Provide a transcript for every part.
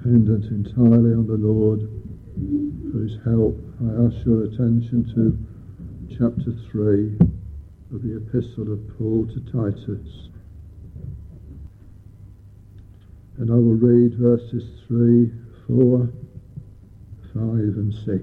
dependent entirely on the Lord for his help, I ask your attention to chapter 3 of the Epistle of Paul to Titus. And I will read verses 3, 4, 5 and 6.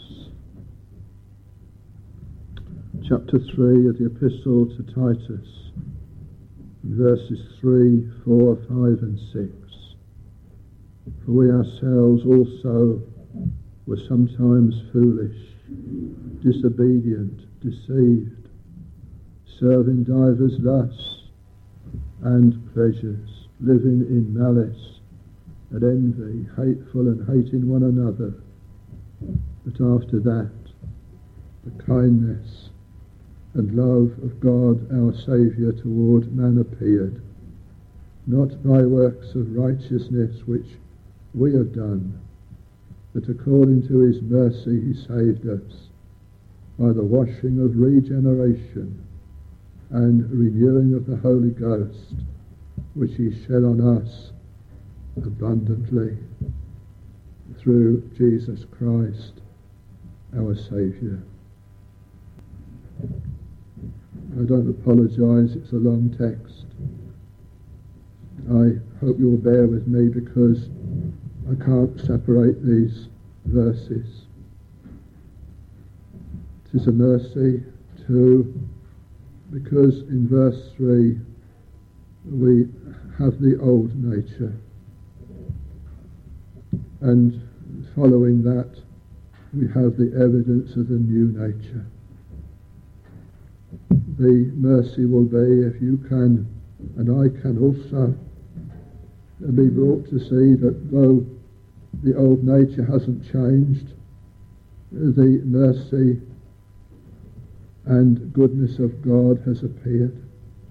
Chapter 3 of the Epistle to Titus, verses 3, 4, 5 and 6. For we ourselves also were sometimes foolish, disobedient, deceived, serving divers lusts and pleasures, living in malice and envy, hateful and hating one another. But after that, the kindness and love of God our Saviour toward man appeared, not by works of righteousness which we have done, but according to his mercy he saved us by the washing of regeneration and renewing of the Holy Ghost, which he shed on us abundantly through Jesus Christ our Saviour. I don't apologise, it's a long text. I hope you'll bear with me because I can't separate these verses. It is a mercy too, because in verse 3 we have the old nature, and following that we have the evidence of the new nature. The mercy will be if you can, and I can also, be brought to see that though the old nature hasn't changed, the mercy and goodness of God has appeared.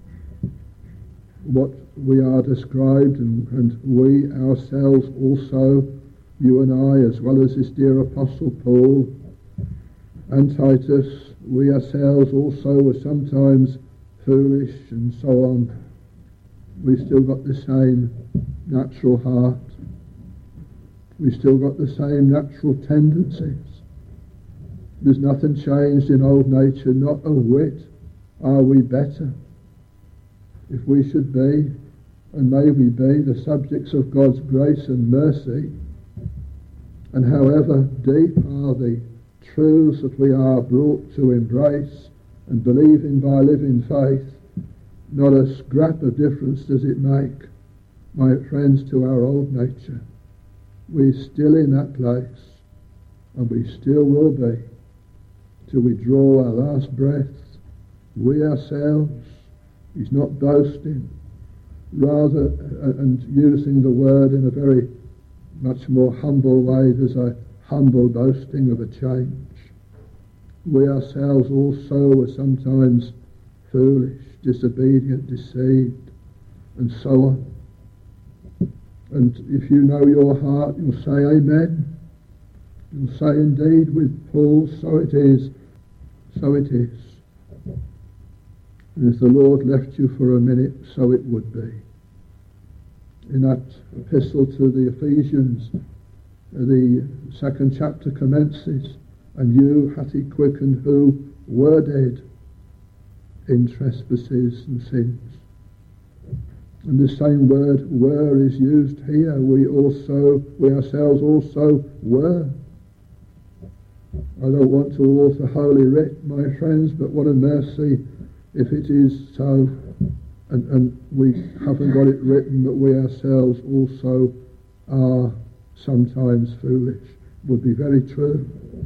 What we are described, and we ourselves also, you and I, as well as this dear Apostle Paul and Titus, we ourselves also were sometimes foolish and so on. We still got the same natural heart. We still got the same natural tendencies. There's nothing changed in old nature, not a whit. Are we better? If we should be, and may we be, the subjects of God's grace and mercy, and however deep are the truths that we are brought to embrace and believe in by living faith, not a scrap of difference does it make, my friends, to our old nature. We're still in that place, and we still will be, till we draw our last breath. We ourselves, he's not boasting, rather, and using the word in a very much more humble way, there's a humble boasting of a change. We ourselves also are sometimes foolish, disobedient, deceived, and so on. And if you know your heart, you'll say amen. You'll say indeed with Paul, so it is, so it is. And if the Lord left you for a minute, so it would be. In that epistle to the Ephesians, the second chapter commences, and you hath he quickened who were dead in trespasses and sins. And the same word were is used here. We ourselves also were. I don't want to author Holy Writ, my friends, but what a mercy if it is so, and we haven't got it written that we ourselves also are sometimes foolish. Would be very true.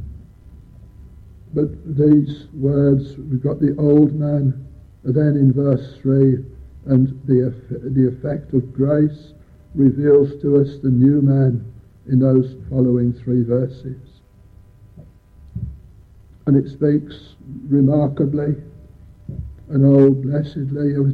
But these words, we've got the old man, then in verse 3, and the effect of grace reveals to us the new man in those following 3 verses. And it speaks remarkably and oh blessedly of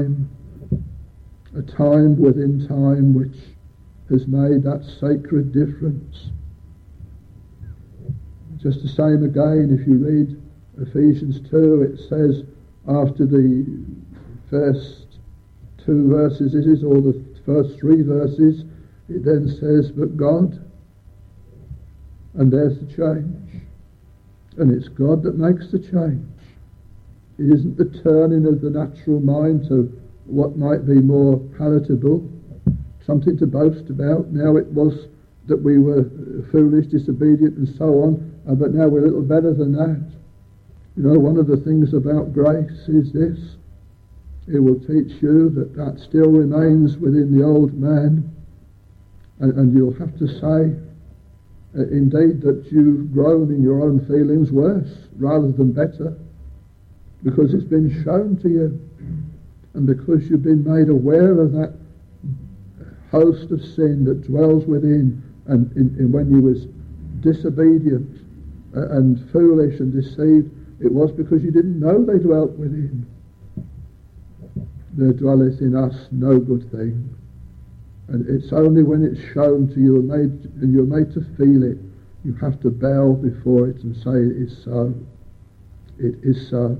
a time within time which has made that sacred difference. Just the same again, if you read Ephesians 2, it says after the first 2 verses, or the first 3 verses, It then says, but God, and there's the change. And it's God that makes the change. It isn't the turning of the natural mind to what might be more palatable, something to boast about. Now it was that we were foolish, disobedient and so on, but now we're a little better than that. You know, one of the things about grace is this. It will teach you that that still remains within the old man, and you'll have to say, indeed, that you've grown in your own feelings worse rather than better, because it's been shown to you, and because you've been made aware of that host of sin that dwells within, and when you was disobedient and foolish and deceived, it was because you didn't know they dwelt within. There dwelleth in us no good thing. And it's only when it's shown to you and you're made to feel it, you have to bow before it and say, it is so. It is so.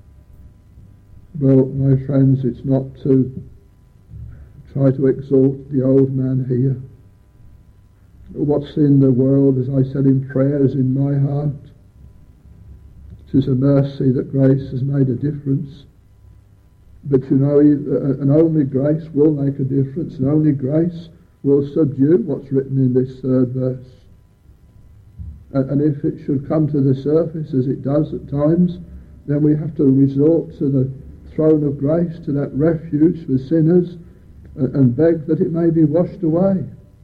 Well, my friends, it's not to try to exalt the old man here. What's in the world, as I said in prayer, is in my heart. It is a mercy that grace has made a difference. But you know, and only grace will make a difference, and only grace will subdue what's written in this third verse. And if it should come to the surface, as it does at times, then we have to resort to the throne of grace, to that refuge for sinners, and beg that it may be washed away.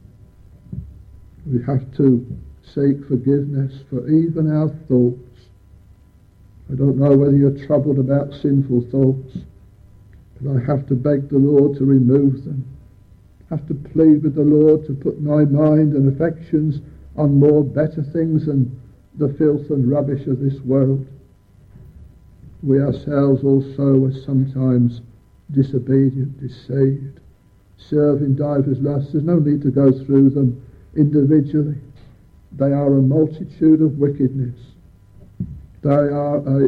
We have to seek forgiveness for even our thoughts. I don't know whether you're troubled about sinful thoughts, but I have to beg the Lord to remove them. I have to plead with the Lord to put my mind and affections on more better things than the filth and rubbish of this world. We ourselves also are sometimes disobedient, deceived, serve in divers lusts. There's no need to go through them individually. They are a multitude of wickedness. They are a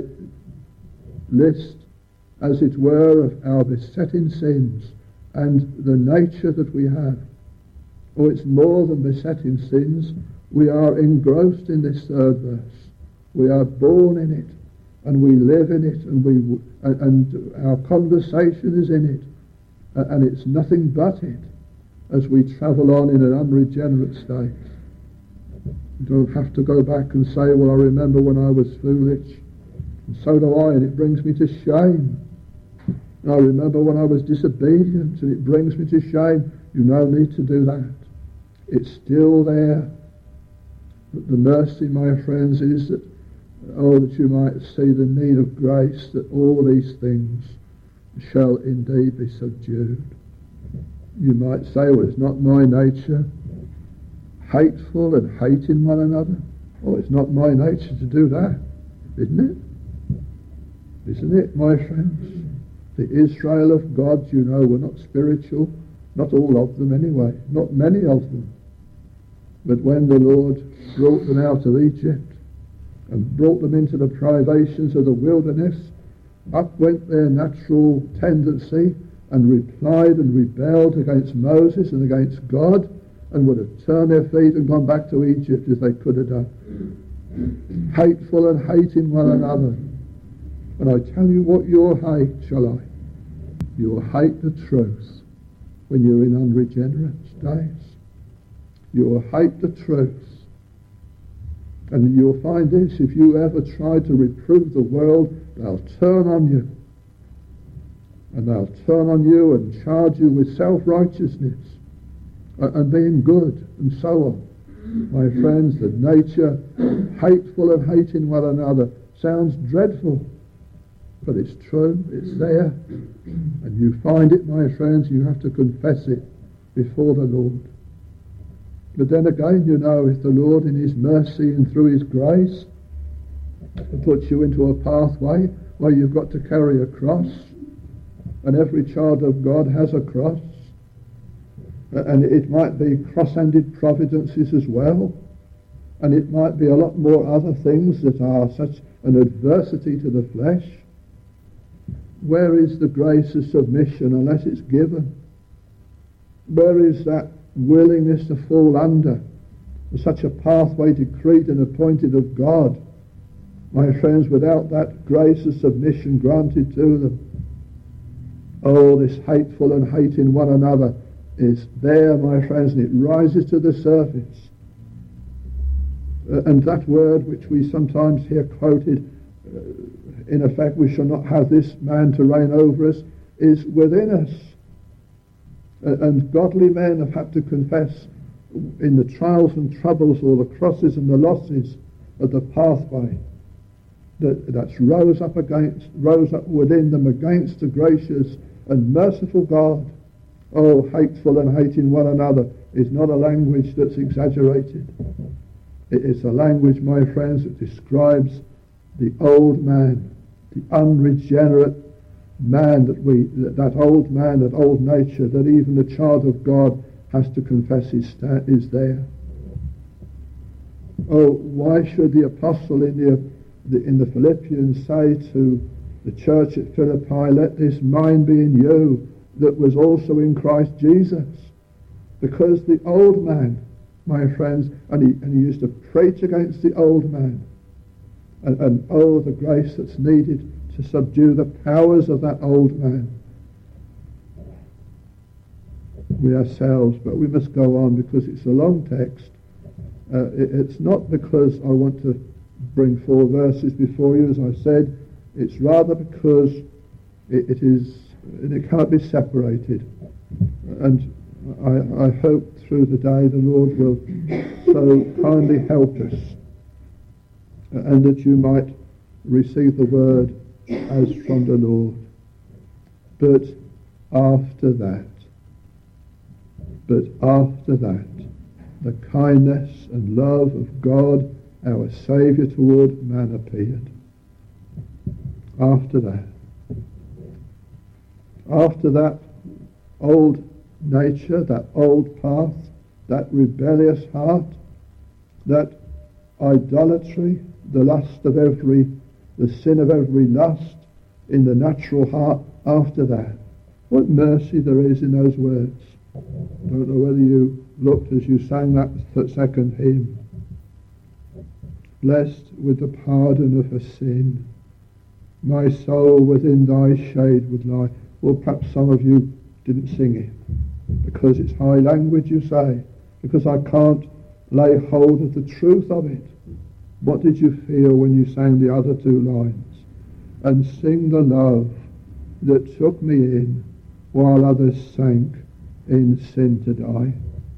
list, as it were, of our besetting sins and the nature that we have. Oh, it's more than besetting sins. We are engrossed in this third verse. We are born in it, and we live in it, and our conversation is in it, and it's nothing but it as we travel on in an unregenerate state. You don't have to go back and say, well, I remember when I was foolish, and so do I, and it brings me to shame. And I remember when I was disobedient, and it brings me to shame. You no need to do that. It's still there. But the mercy, my friends, is that, oh, that you might see the need of grace, that all these things shall indeed be subdued. You might say, well, it's not my nature. Hateful and hating one another. Oh, it's not my nature to do that, isn't it? Isn't it, my friends? The Israel of God, you know, were not spiritual. Not all of them anyway. Not many of them. But when the Lord brought them out of Egypt and brought them into the privations of the wilderness, up went their natural tendency and replied and rebelled against Moses and against God, and would have turned their feet and gone back to Egypt if they could have done. Hateful and hating one another. And I tell you what you'll hate, shall I? You'll hate the truth when you're in unregenerate states. You'll hate the truth. And you'll find this, if you ever try to reprove the world, they'll turn on you. And they'll turn on you and charge you with self-righteousness and being good, and so on. My friends, the nature, hateful and hating one another, sounds dreadful, but it's true, it's there, and you find it, my friends, you have to confess it before the Lord. But then again, you know, if the Lord in his mercy and through his grace puts you into a pathway where you've got to carry a cross, and every child of God has a cross, and it might be cross-handed providences as well, and it might be a lot more other things that are such an adversity to the flesh. Where is the grace of submission unless it's given? Where is that willingness to fall under such a pathway decreed and appointed of God. My friends, without that grace of submission granted to them, oh, this hateful and hating one another is there, my friends, and it rises to the surface. And that word which we sometimes hear quoted, in effect, we shall not have this man to reign over us, is within us. And godly men have had to confess in the trials and troubles or the crosses and the losses of the pathway that's rose up within them against the gracious and merciful God. Oh, hateful and hating one another is not a language that's exaggerated. It's a language, my friends, that describes the old man, the unregenerate man, that old man, that old nature, that even the child of God has to confess is there. Oh, why should the apostle in the Philippians say to the church at Philippi, let this mind be in you that was also in Christ Jesus? Because the old man, my friends, and he used to preach against the old man, and oh, the grace that's needed to subdue the powers of that old man. We ourselves, but we must go on because it's a long text. It's not because I want to bring 4 verses before you, as I said. It's rather because it cannot be separated. And I hope through the day the Lord will so kindly help us, and that you might receive the word as from the Lord. But after that, the kindness and love of God, our Saviour, toward man appeared. After that old nature, that old path, that rebellious heart, that idolatry, the sin of every lust in the natural heart, after that, what mercy there is in those words. I don't know whether you looked as you sang that second hymn. Blessed with the pardon of a sin, my soul within thy shade would lie. Well, perhaps some of you didn't sing it because it's high language, you say, because I can't lay hold of the truth of it. What did you feel when you sang the other 2 lines? And sing the love that took me in while others sank in sin to die.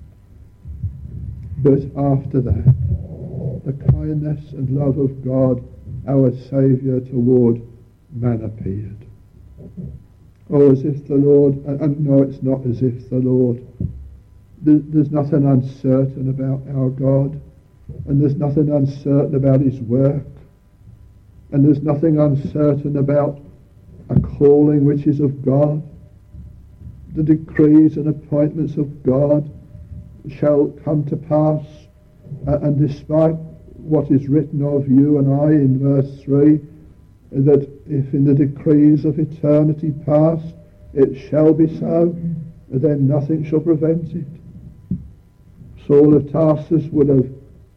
But after that, the kindness and love of God, our Saviour, toward man appeared. Oh, as if the Lord, and no, it's not as if the Lord, there's nothing uncertain about our God, and there's nothing uncertain about his work, and there's nothing uncertain about a calling which is of God. The decrees and appointments of God shall come to pass, and despite what is written of you and I in verse 3, that if in the decrees of eternity past it shall be so, then nothing shall prevent it. Saul of Tarsus would have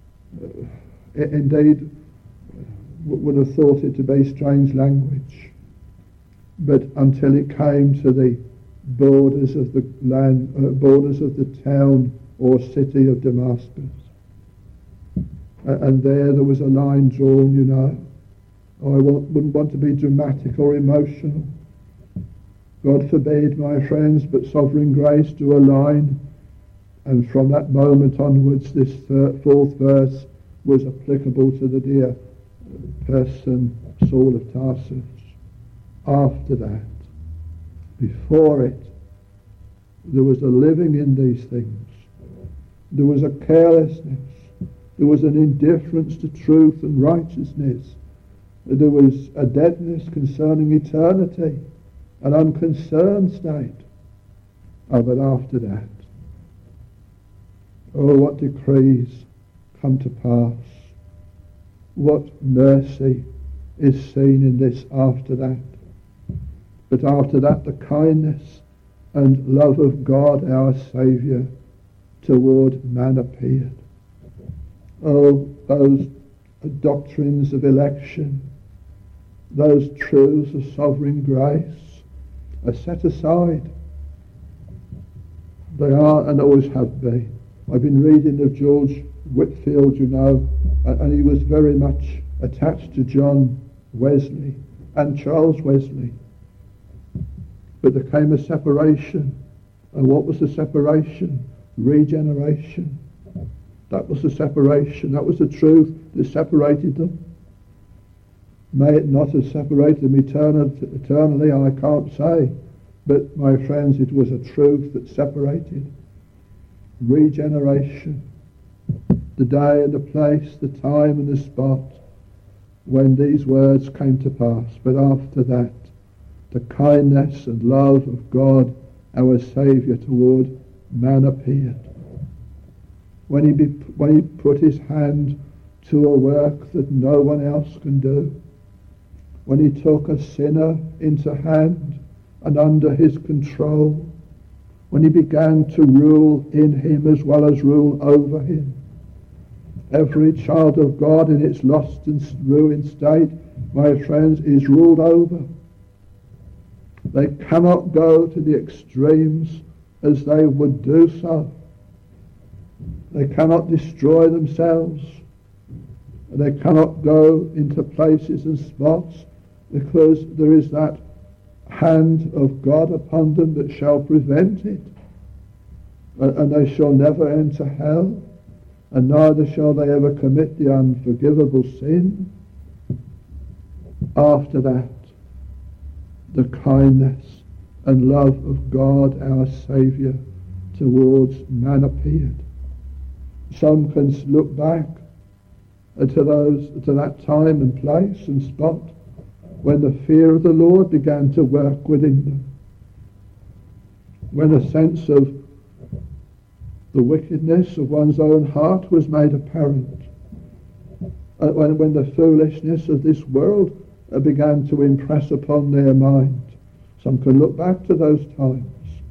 thought it to be strange language, but until it came to the borders of the land, borders of the town or city of Damascus, and there was a line drawn, you know. I wouldn't want to be dramatic or emotional. God forbid, my friends, but sovereign grace drew a line, and from that moment onwards this 4th verse was applicable to the dear person Saul of Tarsus. After that, before it, there was a living in these things. There was a carelessness. There was an indifference to truth and righteousness. There was a deadness concerning eternity, an unconcerned state. Oh, but after that, oh, what decrees come to pass. What mercy is seen in this after that. But after that, the kindness and love of God, our Saviour, toward man appeared. Oh, those doctrines of election, those truths of sovereign grace are set aside. They are and always have been. I've been reading of George Whitefield, you know, and he was very much attached to John Wesley and Charles Wesley. But there came a separation. And what was the separation? Regeneration. That was the separation. That was the truth that separated them. May it not have separated them eternally, I can't say. But, my friends, it was a truth that separated. Regeneration. The day and the place, the time and the spot when these words came to pass. But after that, the kindness and love of God, our Saviour, toward man appeared. When he put his hand to a work that no one else can do, when he took a sinner into hand and under his control, when he began to rule in him as well as rule over him. Every child of God in its lost and ruined state, my friends, is ruled over. They cannot go to the extremes as they would do so. They cannot destroy themselves. They cannot go into places and spots because there is that hand of God upon them that shall prevent it. And they shall never enter hell, and neither shall they ever commit the unforgivable sin. After that, the kindness and love of God our Saviour towards man appeared. Some can look back to that time and place and spot when the fear of the Lord began to work within them, when a sense of the wickedness of one's own heart was made apparent, when the foolishness of this world began to impress upon their mind. Some can look back to those times.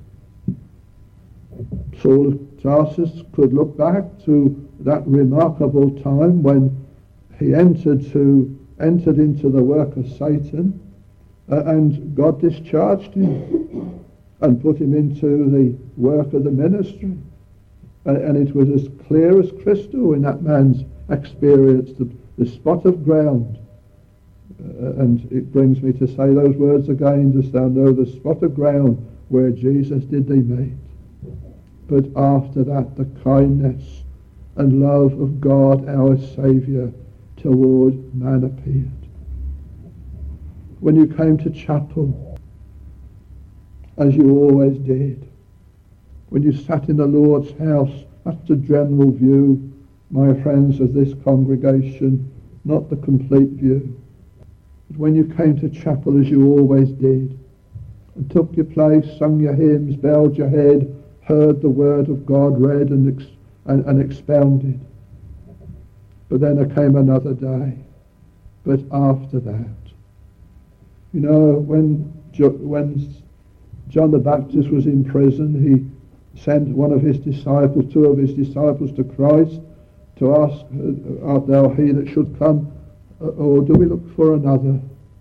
Saul of Tarsus could look back to that remarkable time when he entered into the work of Satan, and God discharged him and put him into the work of the ministry. And it was as clear as crystal in that man's experience, the spot of ground. And it brings me to say those words again, dost thou know the spot of ground where Jesus did thee meet? But after that, the kindness and love of God our Saviour toward man appeared. When you came to chapel, as you always did, when you sat in the Lord's house, that's the general view, my friends, of this congregation, not the complete view. But when you came to chapel, as you always did, and took your place, sung your hymns, bowed your head, heard the word of God read and expounded. But then there came another day. But after that, you know, when John the Baptist was in prison, he sent one of his disciples, two of his disciples, to Christ to ask, art thou he that should come, or do we look for another?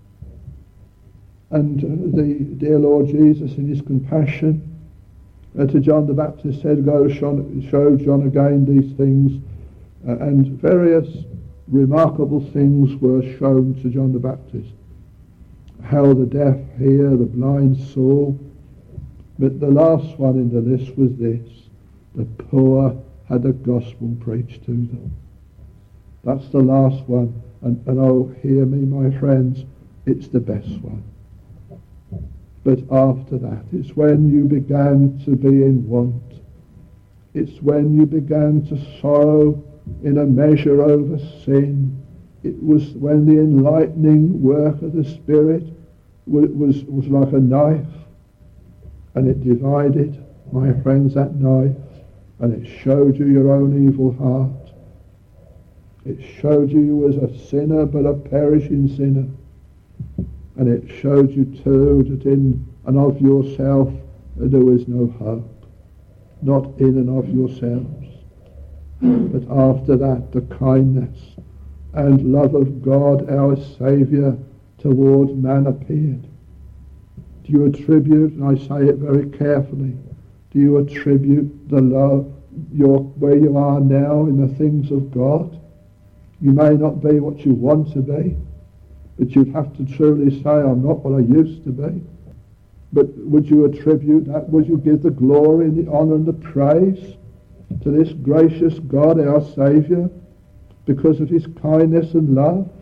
And the dear Lord Jesus, in his compassion to John the Baptist, said, go show John again these things. And various remarkable things were shown to John the Baptist. How the deaf hear, the blind saw. But the last one in the list was this: the poor had the gospel preached to them. That's the last one. And oh, hear me, my friends, it's the best one. But after that, it's when you began to be in want. It's when you began to sorrow in a measure over sin. It was when the enlightening work of the Spirit was like a knife, and it divided, my friends, that knife, and it showed you your own evil heart. It showed you as a sinner, but a perishing sinner. And it showed you too that in and of yourself there was no hope. not in and of yourselves. But after that, the kindness and love of God our Saviour towards man appeared. Do you attribute, and I say it very carefully, do you attribute the love, where you are now in the things of God? You may not be what you want to be, but you'd have to truly say, I'm not what I used to be. But would you attribute that? Would you give the glory and the honour and the praise to this gracious God, our Saviour, because of his kindness and love?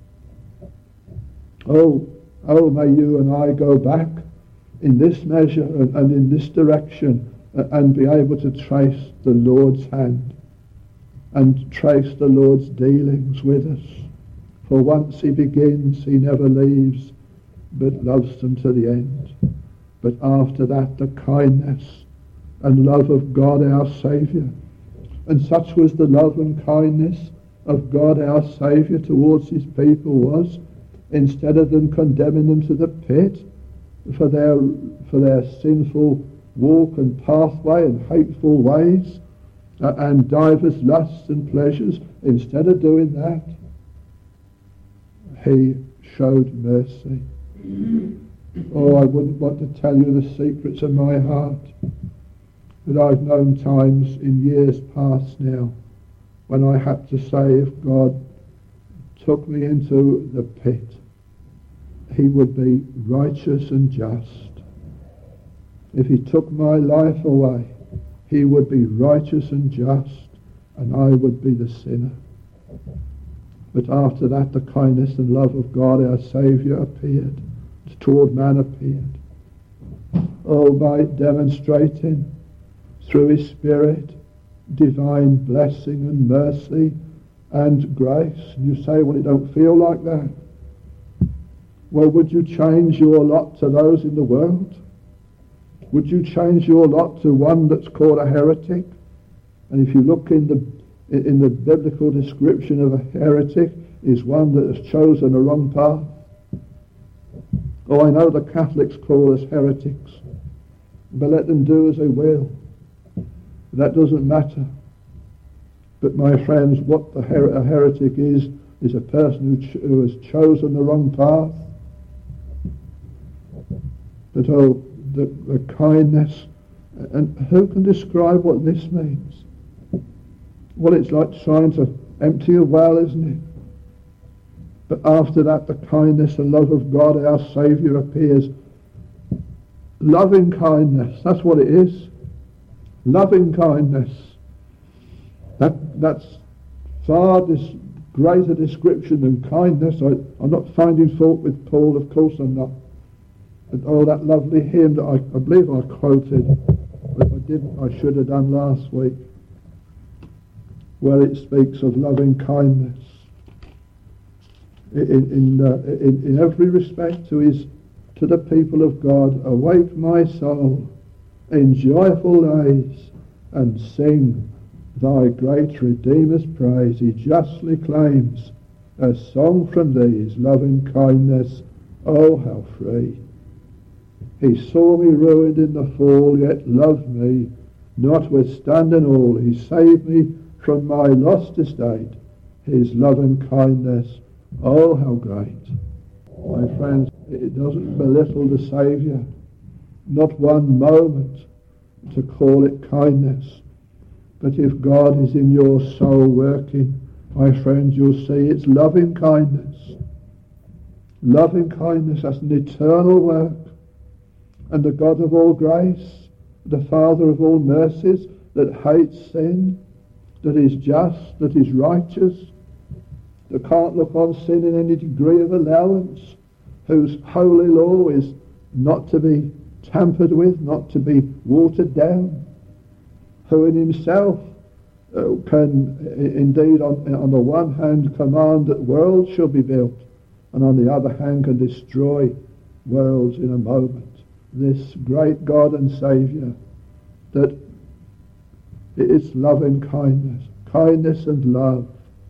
Oh, may you and I go back in this measure and in this direction and be able to trace the Lord's hand and trace the Lord's dealings with us. For once he begins, he never leaves, but loves them to the end. But after that, the kindness and love of God our Saviour. And such was the love and kindness of God our Saviour towards his people was, instead of them condemning them to the pit for their sinful walk and pathway and hateful ways and divers lusts and pleasures, instead of doing that, he showed mercy. Oh, I wouldn't want to tell you the secrets of my heart, but I've known times in years past now when I had to say, if God took me into the pit, he would be righteous and just. If he took my life away, he would be righteous and just, and I would be the sinner. But after that, the kindness and love of God our Saviour appeared, toward man appeared. Oh, by demonstrating through his Spirit divine blessing and mercy and grace. And you say, well, it don't feel like that. Well, would you change your lot to those in the world? Would you change your lot to one that's called a heretic? And if you look in the biblical description of a heretic, is one that has chosen a wrong path. Oh, I know the Catholics call us heretics, but let them do as they will. That doesn't matter. But my friends, what a heretic is a person who has chosen the wrong path. But oh, the kindness, and who can describe what this means? Well, it's like trying to empty a well, isn't it? But after that, the kindness and love of God, our Saviour, appears. Loving kindness, that's what it is. Loving kindness. That's far greater description than kindness. I'm not finding fault with Paul, of course I'm not. But oh, that lovely hymn that I believe I quoted, but if I didn't, I should have done last week, where it speaks of loving kindness in every respect to the people of God. Awake my soul in joyful days and sing thy great Redeemer's praise. He justly claims a song from thee, his loving kindness, oh how free. He saw me ruined in the fall, yet loved me, notwithstanding all. He saved me from my lost estate, his loving kindness, oh how great. My friends, it doesn't belittle the Saviour, not one moment, to call it kindness. But if God is in your soul working, my friends, you'll see it's loving kindness. Loving kindness, that's an eternal work. And the God of all grace, the Father of all mercies, that hates sin, that is just, that is righteous, that can't look on sin in any degree of allowance, whose holy law is not to be tampered with, not to be watered down, who in himself can indeed on the one hand command that worlds shall be built, and on the other hand can destroy worlds in a moment. This great God and Saviour, that it's loving kindness, kindness and love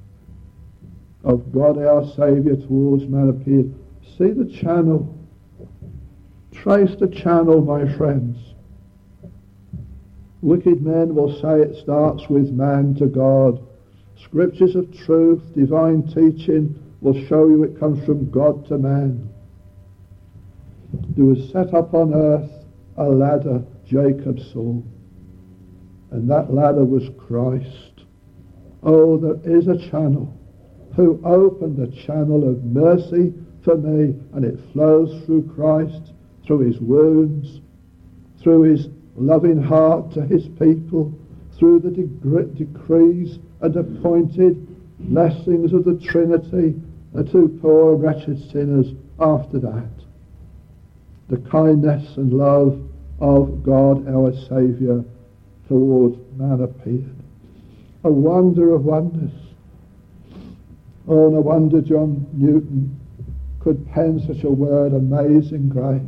of God our Saviour towards man appeared. See the channel. Trace the channel, my friends. Wicked men will say it starts with man to God. Scriptures of truth, divine teaching will show you it comes from God to man. There was set up on earth a ladder Jacob saw, and that ladder was Christ. Oh, there is a channel. Who opened a channel of mercy for me, and it flows through Christ, through his wounds, through his loving heart to his people, through the decrees and appointed blessings of the Trinity to poor wretched sinners after that. The kindness and love of God our Saviour towards man appeared. A wonder of wonders. Oh, no wonder John Newton could pen such a word, amazing grace.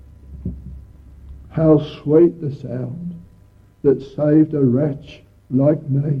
How sweet the sound that saved a wretch like me.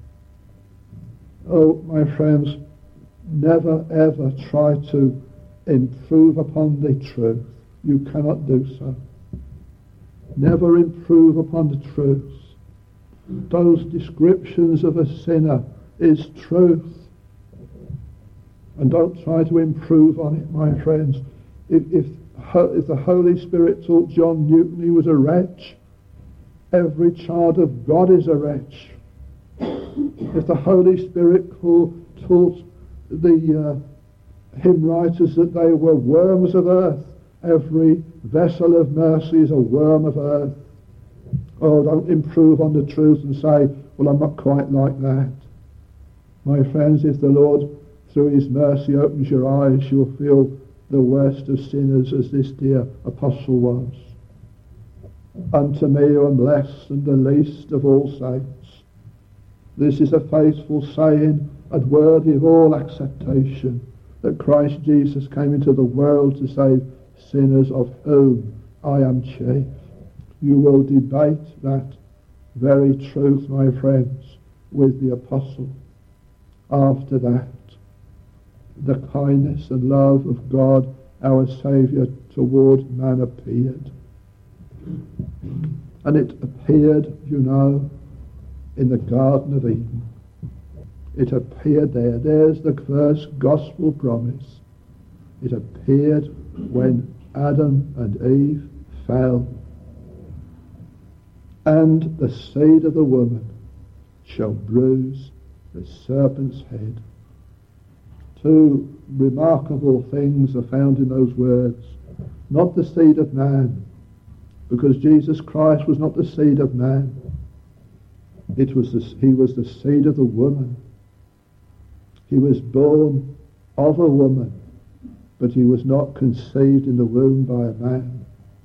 Oh, my friends, never ever try to improve upon the truth. You cannot do so. Never improve upon the truth. Those descriptions of a sinner is truth. And don't try to improve on it, my friends. If the Holy Spirit taught John Newton he was a wretch, every child of God is a wretch. If the Holy Spirit taught the hymn writers that they were worms of earth, every vessel of mercy is a worm of earth. Oh, don't improve on the truth and say, well, I'm not quite like that. My friends, if the Lord through his mercy opens your eyes, you'll feel the worst of sinners as this dear apostle was. Unto me who am less than the least of all saints. This is a faithful saying and worthy of all acceptation, that Christ Jesus came into the world to save sinners, of whom I am chief. You will debate that very truth, my friends, with the apostle. After that, the kindness and love of God, our Saviour, toward man appeared. And it appeared, you know, in the Garden of Eden. It appeared there. There's the first gospel promise. It appeared when Adam and Eve fell. And the seed of the woman shall bruise the serpent's head. Two remarkable things are found in those words. Not the seed of man, because Jesus Christ was not the seed of man. He was the seed of the woman. He was born of a woman, but he was not conceived in the womb by a man.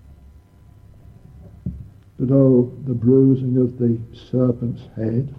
But oh, the bruising of the serpent's head.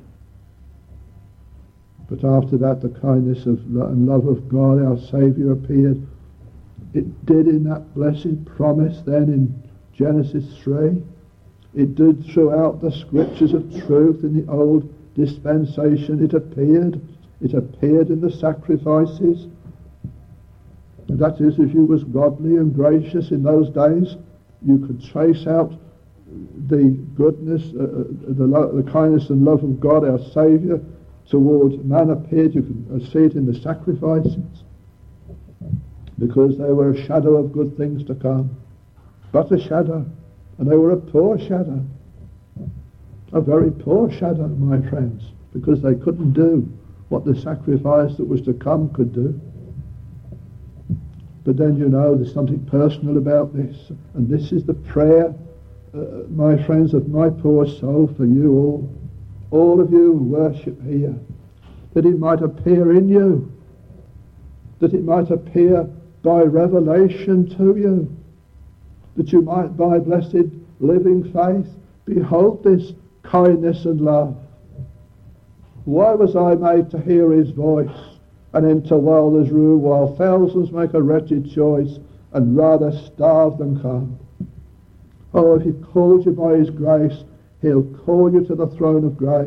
But after that, the kindness and love of God, our Saviour, appeared. It did in that blessed promise then in Genesis 3. It did throughout the scriptures of truth in the old dispensation. It appeared. It appeared in the sacrifices. And that is, if you was godly and gracious in those days, you could trace out the goodness, the kindness and love of God, our Saviour, towards man appeared. You can see it in the sacrifices, because they were a shadow of good things to come. But a shadow, and they were a poor shadow, a very poor shadow, my friends, because they couldn't do what the sacrifice that was to come could do. But then, you know, there's something personal about this, and this is the prayer, my friends, of my poor soul for you all of you who worship here, that it might appear in you, that it might appear by revelation to you, that you might by blessed living faith behold this kindness and love. Why was I made to hear his voice and enter Wilder's room while thousands make a wretched choice and rather starve than come? Oh, if he called you by his grace, he'll call you to the throne of grace.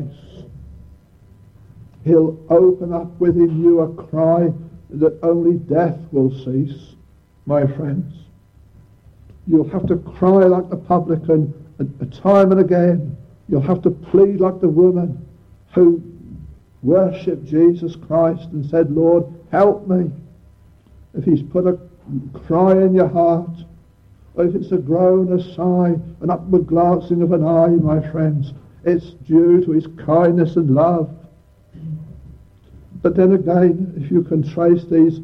He'll open up within you a cry that only death will cease, my friends. You'll have to cry like the publican time and again, You'll have to plead like the woman who worshipped Jesus Christ and said, Lord, help me. If he's put a cry in your heart, or if it's a groan, a sigh, an upward glancing of an eye, my friends, it's due to his kindness and love. But then again, if you can trace these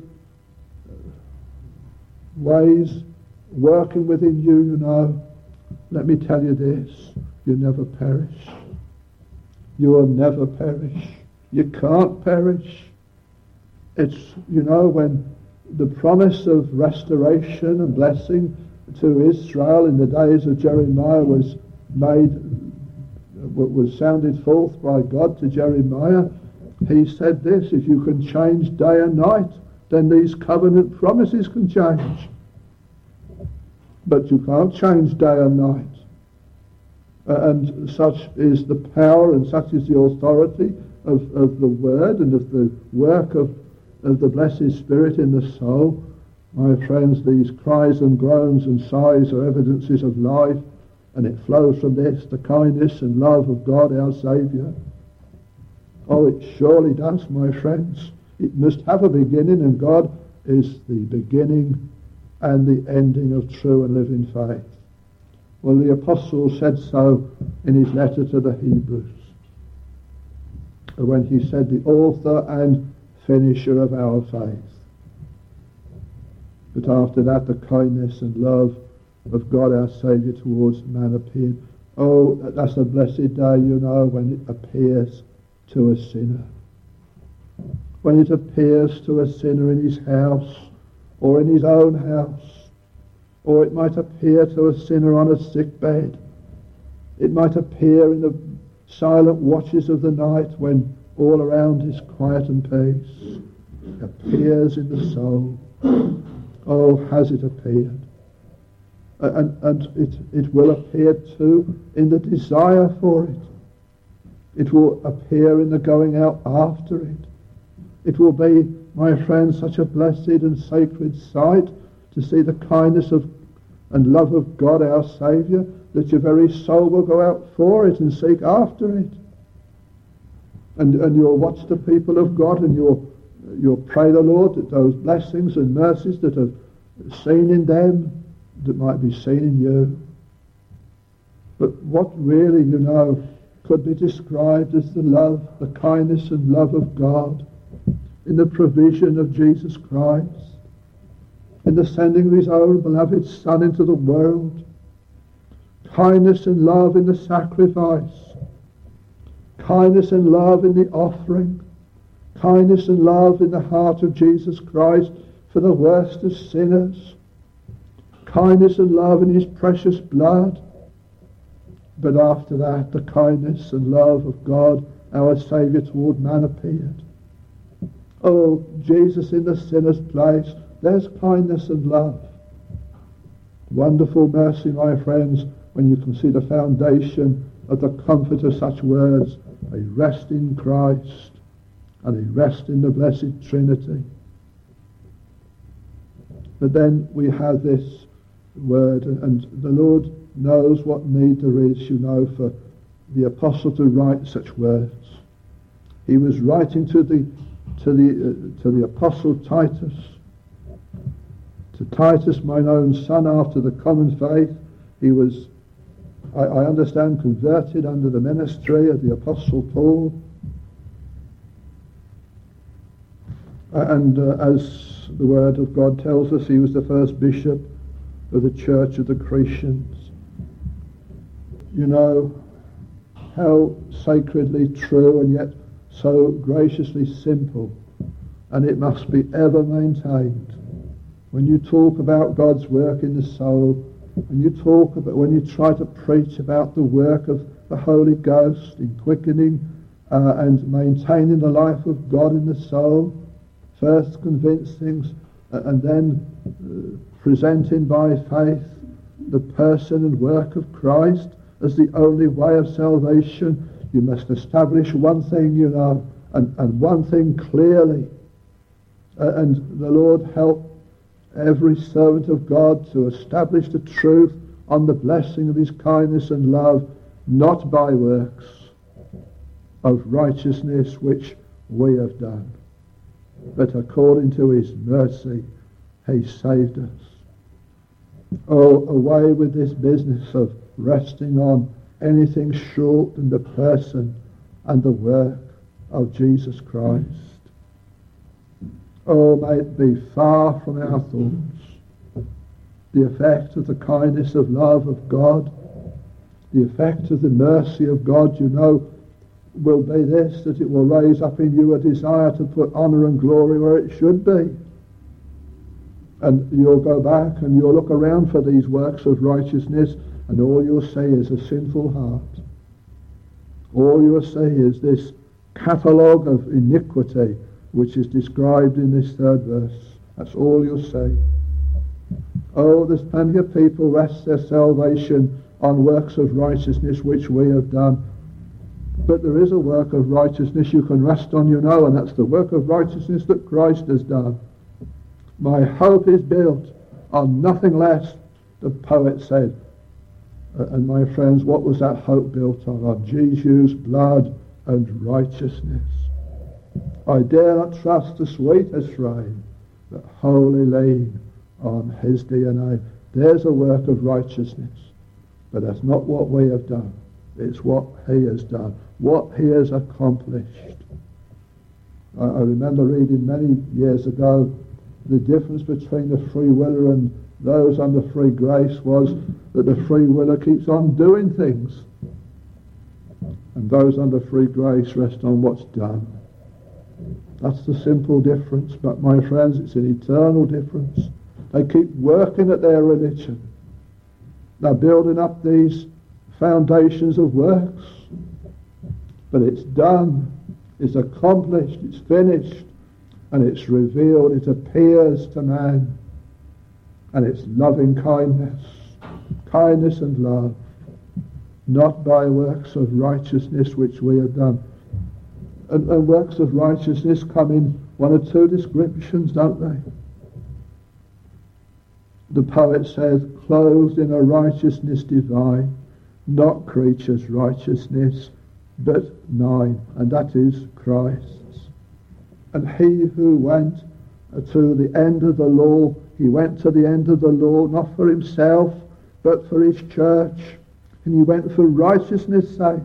ways working within you, you know, let me tell you this, you never perish. You will never perish. You can't perish. It's, you know, when the promise of restoration and blessing to Israel in the days of Jeremiah was sounded forth by God to Jeremiah, he said this, if you can change day and night, then these covenant promises can change. But you can't change day and night. And such is the power and such is the authority of the word and of the work of the blessed Spirit in the soul. My friends, these cries and groans and sighs are evidences of life, and it flows from this, the kindness and love of God our Saviour. Oh, it surely does, my friends. It must have a beginning, and God is the beginning and the ending of true and living faith. Well, the Apostle said so in his letter to the Hebrews, when he said, the author and finisher of our faith. But after that, the kindness and love of God our Saviour towards man appeared. Oh, that's a blessed day, you know, when it appears to a sinner. When it appears to a sinner in his house, or in his own house, or it might appear to a sinner on a sick bed. It might appear in the silent watches of the night when all around is quiet and peace. It appears in the soul. Oh, has it appeared? And it will appear too in the desire for it. It will appear in the going out after it. It will be, my friends, such a blessed and sacred sight to see the kindness of and love of God our Saviour, that your very soul will go out for it and seek after it. And you'll watch the people of God, and you'll pray the Lord that those blessings and mercies that are seen in them, that might be seen in you. But what really, you know, could be described as the love, the kindness and love of God in the provision of Jesus Christ, in the sending of his own beloved Son into the world, kindness and love in the sacrifice, kindness and love in the offering, kindness and love in the heart of Jesus Christ for the worst of sinners, kindness and love in his precious blood. But after that, the kindness and love of God, our Saviour, toward man appeared. Oh, Jesus in the sinner's place, there's kindness and love. Wonderful mercy, my friends, when you can see the foundation of the comfort of such words, a rest in Christ and a rest in the blessed Trinity. But then we have this word, and the Lord knows what need there is, you know, for the apostle to write such words. He was writing to the apostle Titus. To Titus, mine own son, after the common faith. He was, I understand, converted under the ministry of the apostle Paul. And as the word of God tells us, he was the first bishop of the church of the Cretans. You know how sacredly true and yet so graciously simple, and it must be ever maintained. When you talk about God's work in the soul, when you try to preach about the work of the Holy Ghost in quickening and maintaining the life of God in the soul, first convincing and then presenting by faith the person and work of Christ as the only way of salvation, you must establish one thing, you know, and one thing clearly. And the Lord help every servant of God to establish the truth on the blessing of his kindness and love not by works of righteousness which we have done, but according to his mercy he saved us. Oh, away with this business of resting on anything short than the person and the work of Jesus Christ. Oh, may it be far from our thoughts. The effect of the kindness of love of God, the effect of the mercy of God, you know, will be this, that it will raise up in you a desire to put honour and glory where it should be. And you'll go back and you'll look around for these works of righteousness, and all you'll see is a sinful heart. All you'll see is this catalogue of iniquity which is described in this third verse. That's all you'll see. Oh, there's plenty of people rest their salvation on works of righteousness which we have done. But there is a work of righteousness you can rest on, you know, and that's the work of righteousness that Christ has done. My hope is built on nothing less, the poet said. And my friends, what was that hope built on? On Jesus' blood and righteousness. I dare not trust the sweetest frame, but wholly lean on his DNA. There's a work of righteousness, but that's not what we have done. It's what he has done, what he has accomplished. I remember reading many years ago the difference between the free willer and those under free grace was that the free willer keeps on doing things, and those under free grace rest on what's done. That's the simple difference, but my friends, it's an eternal difference. They keep working at their religion. They're building up these foundations of works, but it's done, it's accomplished, it's finished, and it's revealed, it appears to man, and it's loving kindness and love, not by works of righteousness which we have done. And works of righteousness come in one or two descriptions, don't they? The poet says, clothed in a righteousness divine, not creatures' righteousness, but mine, and that is Christ's. And he who went to the end of the law, he went to the end of the law, not for himself, but for his church. And he went for righteousness' sake.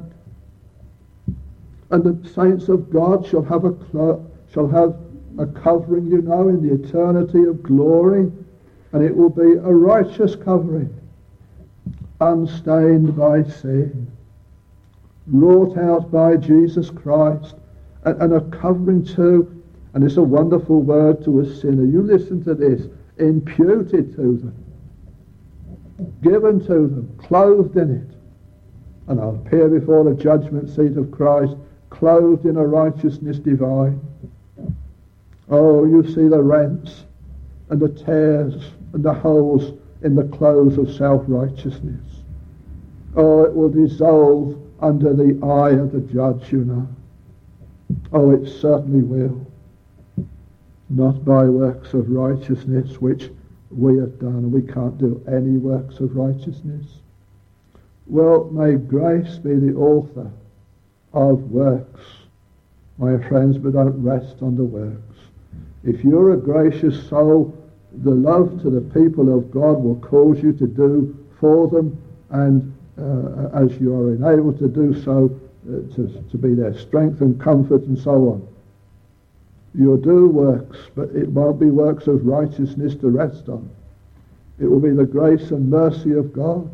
And the saints of God shall have a covering, you know, in the eternity of glory, and it will be a righteous covering, unstained by sin, wrought out by Jesus Christ, and a covering too, and it's a wonderful word to a sinner. You listen to this, imputed to them, given to them, clothed in it, and I'll appear before the judgment seat of Christ, clothed in a righteousness divine. Oh, you see the rents and the tears and the holes in the clothes of self-righteousness. Oh, it will dissolve under the eye of the judge, you know. Oh, it certainly will. Not by works of righteousness which we have done, and we can't do any works of righteousness. Well, may grace be the author of works, my friends, but don't rest on the works. If you're a gracious soul, the love to the people of God will cause you to do for them, and as you are enabled to do so, to be their strength and comfort and so on. You'll do works, but it won't be works of righteousness to rest on. It will be the grace and mercy of God.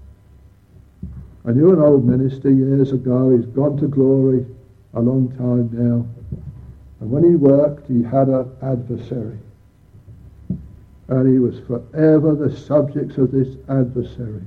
I knew an old minister years ago. He's gone to glory a long time now. And when he worked, he had an adversary. And he was forever the subject of this adversary.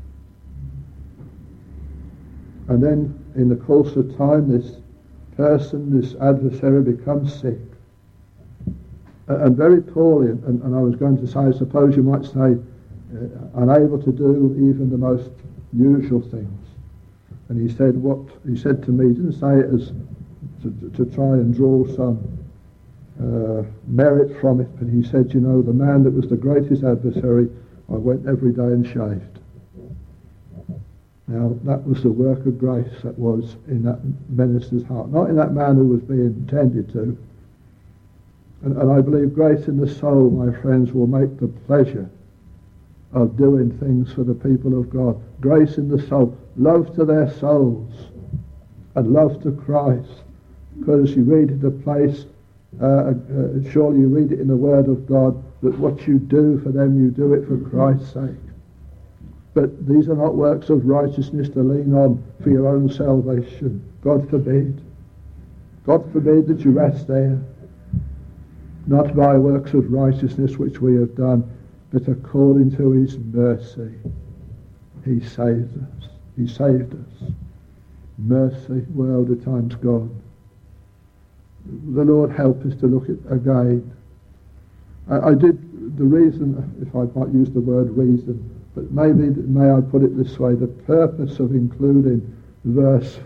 And then, in the course of time, this adversary becomes sick. And very poorly. And I was going to say, I suppose you might say, unable to do even the most usual things. And he said to me, he didn't say it as to try and draw some merit from it, but he said, you know, the man that was the greatest adversary, I went every day and shaved. Now, that was the work of grace that was in that minister's heart, not in that man who was being tended to. And I believe grace in the soul, my friends, will make the pleasure of doing things for the people of God. Grace in the soul, love to their souls, and love to Christ. Because you read it a place, surely you read it in the Word of God, that what you do for them, you do it for Christ's sake. But these are not works of righteousness to lean on for your own salvation. God forbid. God forbid that you rest there. Not by works of righteousness which we have done, but according to his mercy. He saved us. He saved us. Mercy, well, the time's gone. The Lord help us to look at again. I did, the reason, if I might use the word reason, but may I put it this way, the purpose of including verse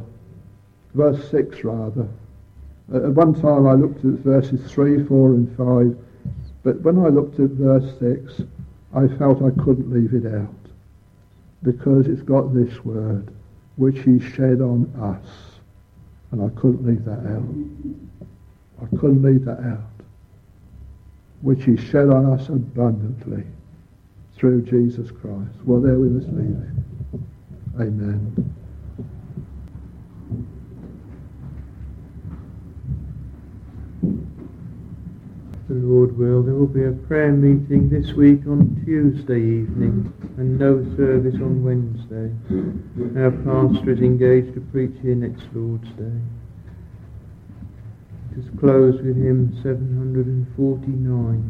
6 rather. At one time I looked at verses 3, 4 and 5, but when I looked at verse 6, I felt I couldn't leave it out, because it's got this word, which he shed on us. And I couldn't leave that out. I couldn't leave that out. Which he shed on us abundantly through Jesus Christ. Well, there we must leave it. Amen. The Lord will. There will be a prayer meeting this week on Tuesday evening and no service on Wednesday. Our pastor is engaged to preach here next Lord's Day. Just close with hymn 749.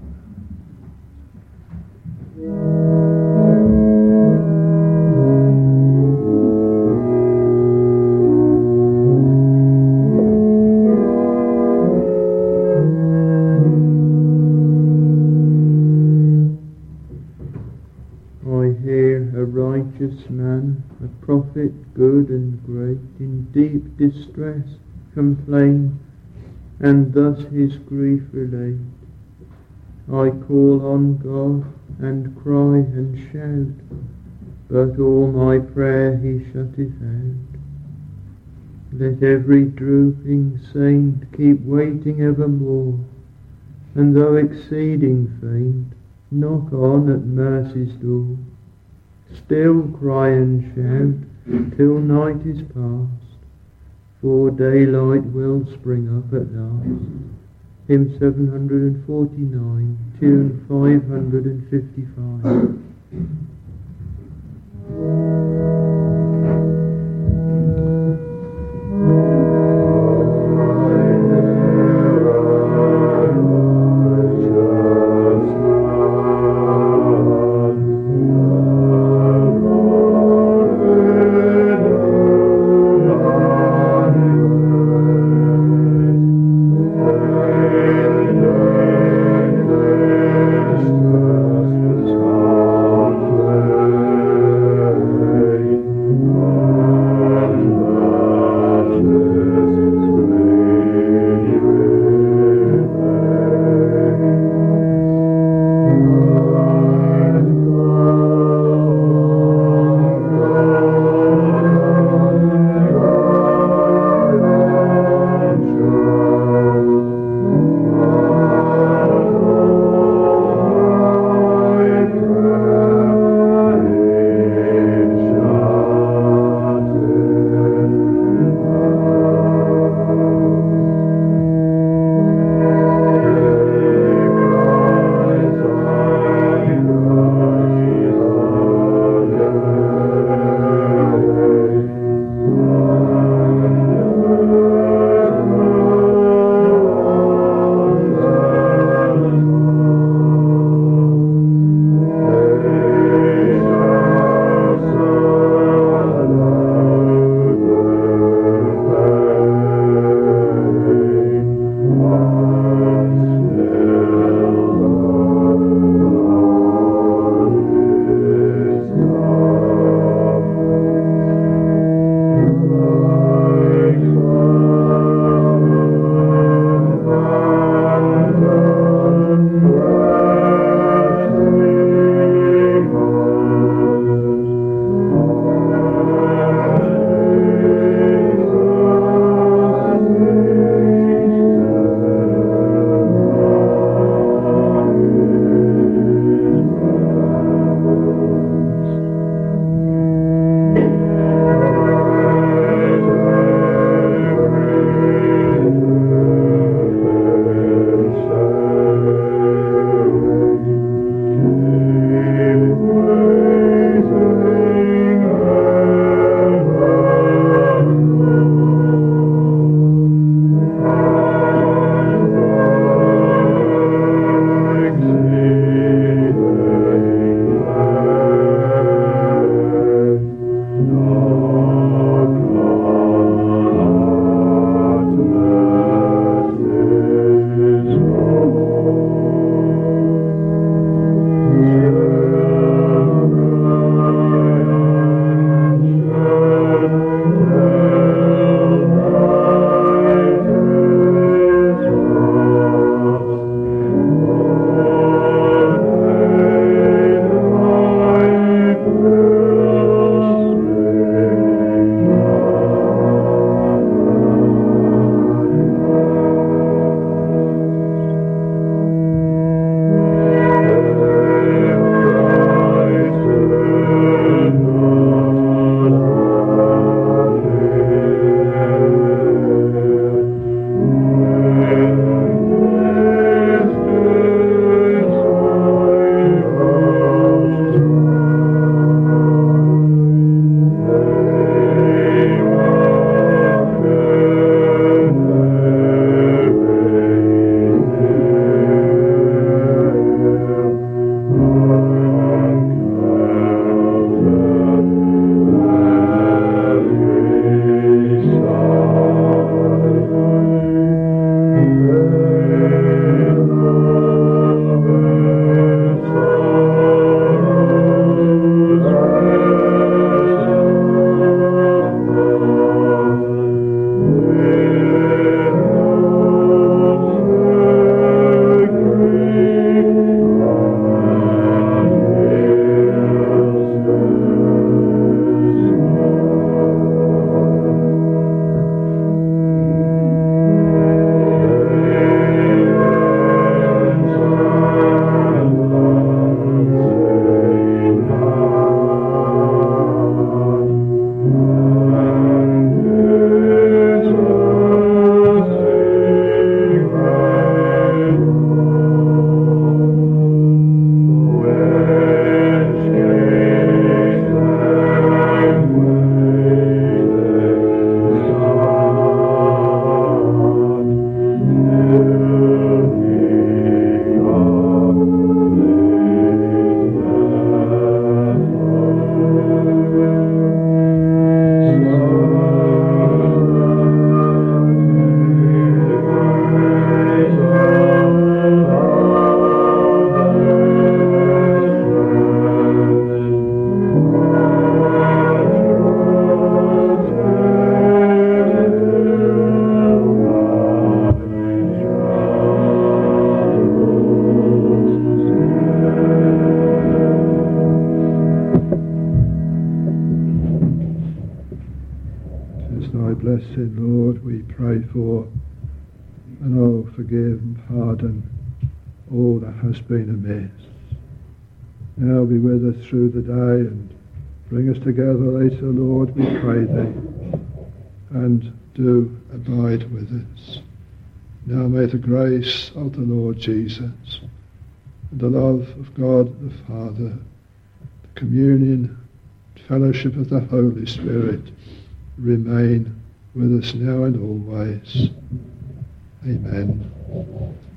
Man, a prophet good and great, in deep distress complain, and thus his grief relate. I call on God, and cry and shout, but all my prayer he shutteth out. Let every drooping saint keep waiting evermore, and though exceeding faint, knock on at mercy's door. Still cry and shout till night is past, for daylight will spring up at last. Hymn 749, tune 555. in, Lord, we pray for, and oh, forgive and pardon all that has been amiss. Now be with us through the day and bring us together later, Lord, we pray thee, and do abide with us. Now may the grace of the Lord Jesus, and the love of God the Father, the communion, fellowship of the Holy Spirit remain with us now and always. Amen.